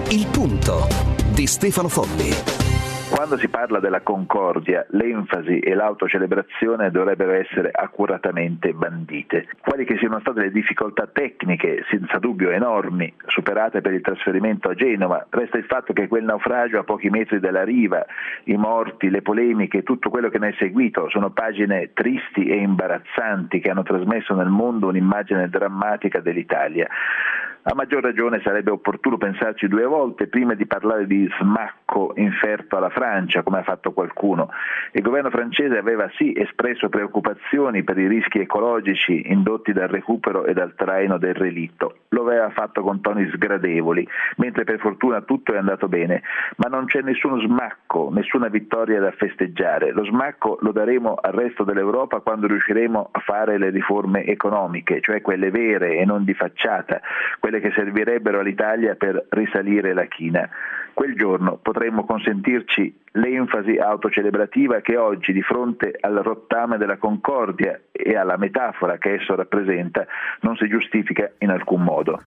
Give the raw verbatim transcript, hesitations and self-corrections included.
Il punto di Stefano Folli. Quando si parla della concordia, l'enfasi e l'autocelebrazione dovrebbero essere accuratamente bandite. Quali che siano state le difficoltà tecniche, senza dubbio enormi, superate per il trasferimento a Genova, resta il fatto che quel naufragio a pochi metri dalla riva, i morti, le polemiche, tutto quello che ne è seguito, sono pagine tristi e imbarazzanti che hanno trasmesso nel mondo un'immagine drammatica dell'Italia. A maggior ragione sarebbe opportuno pensarci due volte prima di parlare di smacco inferto alla Francia, come ha fatto qualcuno. Il governo francese aveva sì espresso preoccupazioni per i rischi ecologici indotti dal recupero e dal traino del relitto. Lo aveva fatto con toni sgradevoli, mentre per fortuna tutto è andato bene, ma non c'è nessuno smacco, nessuna vittoria da festeggiare. Lo smacco lo daremo al resto dell'Europa quando riusciremo a fare le riforme economiche, cioè quelle vere e non di facciata, quelle che servirebbero all'Italia per risalire la china. Quel giorno potremmo consentirci l'enfasi autocelebrativa che oggi, di fronte al rottame della concordia e alla metafora che esso rappresenta, non si giustifica in alcun modo.